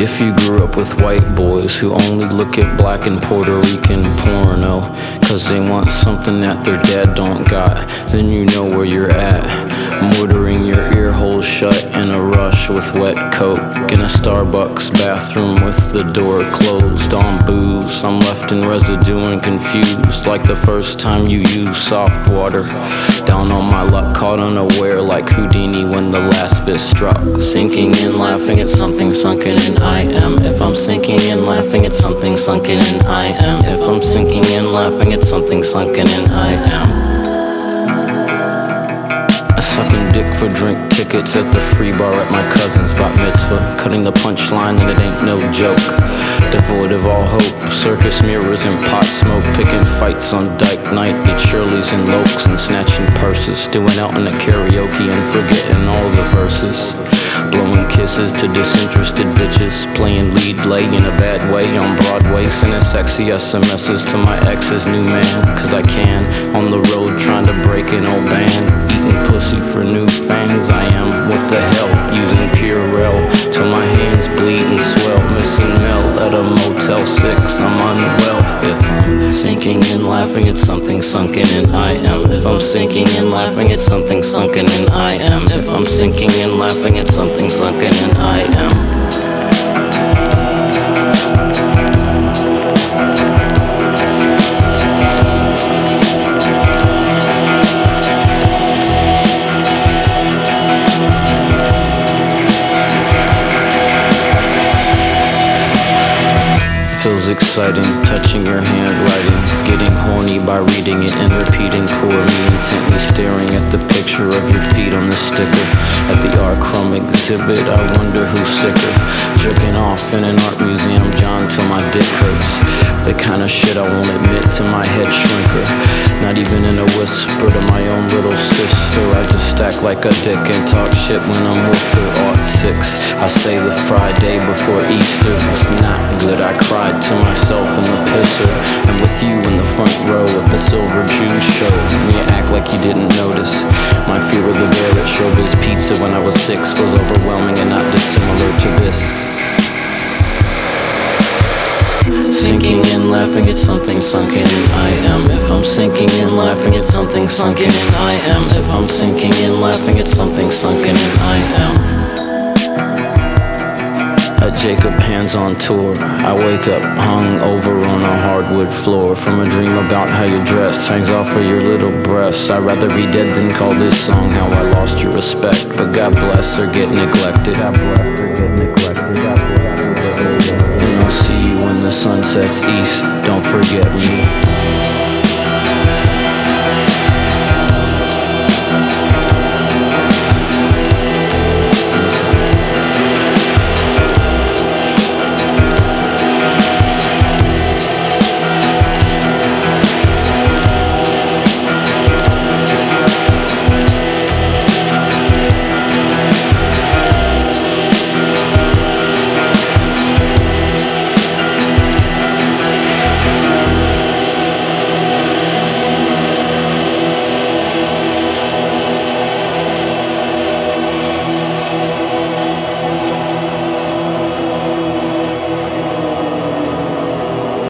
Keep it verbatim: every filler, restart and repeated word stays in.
If you grew up with white boys who only look at black and Puerto Rican porno cause they want something that their dad don't got, then you know where you're at. Mortaring your ear holes shut in a rush with wet coke in a Starbucks bathroom with the door closed on booze. I'm left in residue and confused like the first time you used soft water. Down on my luck, caught unaware like Houdini when the last fist struck. Sinking in, laughing at something sunken in I am. If I'm sinking in, laughing at something sunken in I am. If I'm sinking in, laughing at something sunken in I am. Sucking dick for drink tickets at the free bar at my cousin's bat mitzvah. Cutting the punchline and it ain't no joke. Devoid of all hope, circus mirrors and pot smoke. Picking fights on dyke night at Shirley's and Lokes and snatching purses. Doing out in the karaoke and forgetting all the verses. Blowing kisses to disinterested bitches. Playing lead lay in a bad way on Broadway. Sending sexy S M Ses to my ex's new man. Cause I can, on the road trying to break an old band. Eating pussy for new fangs, I am, what the hell, using Purell till my hands bleed and swell. Missing Mel at a Motel six, I'm unwell. If I'm sinking in, laughing at something sunken in I am. If I'm sinking in, laughing at something sunken in I am. If I'm sinking in, laughing at something sunken in I am. Feels exciting, touching your handwriting. Getting horny by reading it and repeating poor me. Intently staring at the picture of your feet on the sticker. At the art crumb exhibit, I wonder who's sicker. Jerking off in an art museum, John, till my dick hurts. The kind of shit I won't admit to my head shrinker. Not even in a whisper to my own little sister. I just act like a dick and talk shit when I'm with her. Art six, I say the Friday before Easter was not good. I cried to myself in the pisser. And with you in the front row at the Silver Jews show. And you act like you didn't notice. My fear of the bear at Showbiz Pizza when I was six was overwhelming and not dissimilar to this. Sinking in, laughing at something sunken in I am. If I'm sinking in, laughing at something sunken in I am. If I'm sinking in, laughing at something sunken in I am. A Jacob hands on tour. I wake up hung over on a hardwood floor from a dream about how you're dressed. Hangs off of your little breasts. I'd rather be dead than call this song how I lost your respect. But God bless her, get neglected. God bless her, get neglected. God bless her, get neglected. And I'll see you when the sun sets east. Don't forget